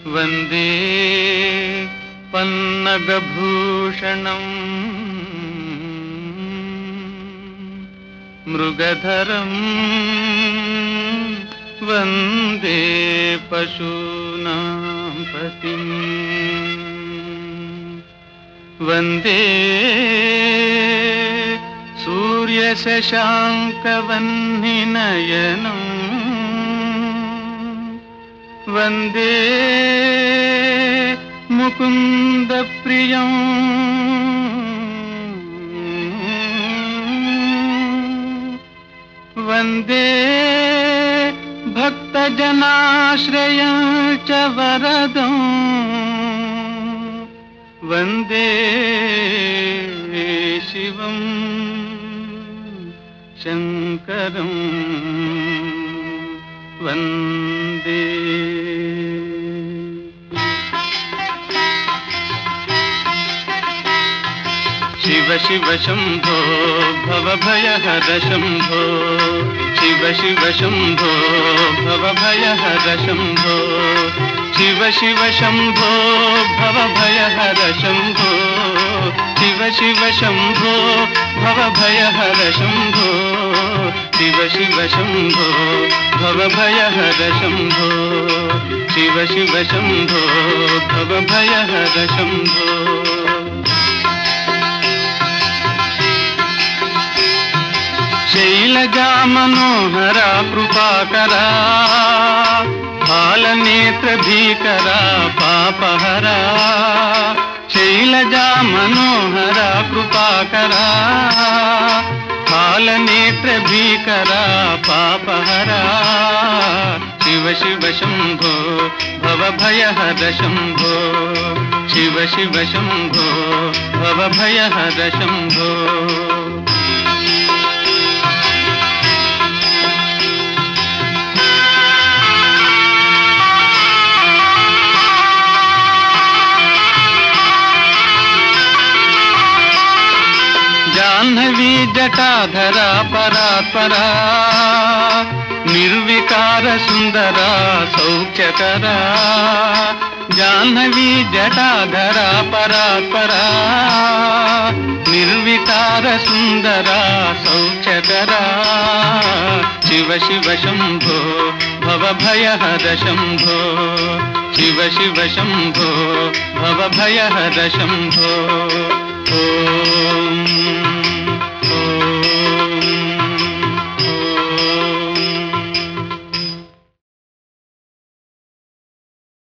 వందే పన్నగభూషణం మృగధరం వందే పశూనాం పతిం వందే సూర్యశశాంకవహ్నినయనం వందే ముకుందప్రియం వందే భక్తజనాశ్రయం చ వరదం వందే శివం శంకరం వందే శివ శివ శంభో భవభయహర శంభో శివ శివ శంభో భవభయహర శంభో శివ శివ శంభో భవభయహర శంభో శివ శివ శంభో భవభయహర శంభో శివ శివ శంభో భవభయహర శంభో శివ శివ శంభో భవభయహర శంభో శైలజా మనోహరా కృపాకరా బాలనేత్ర భీకరా పాపహరా శైలజా మనోహరా కృపాకరా బాలనేత్ర భీకరా పాపహరా శివ శివ శంభో భవభయహర శంభో శివ శివ శంభో భవభయహర శంభో జాహ్నవీ జటాధరా పరాత్పరా నిర్వికార సుందరా సౌఖ్యకరా జాహ్నవీ జటాధరా పరాత్పరా నిర్వికార సుందరా సౌఖ్యకరా శివ శివ శంభో భవభయహర శంభో శివ శివ శంభో భవభయహర శంభో ఓం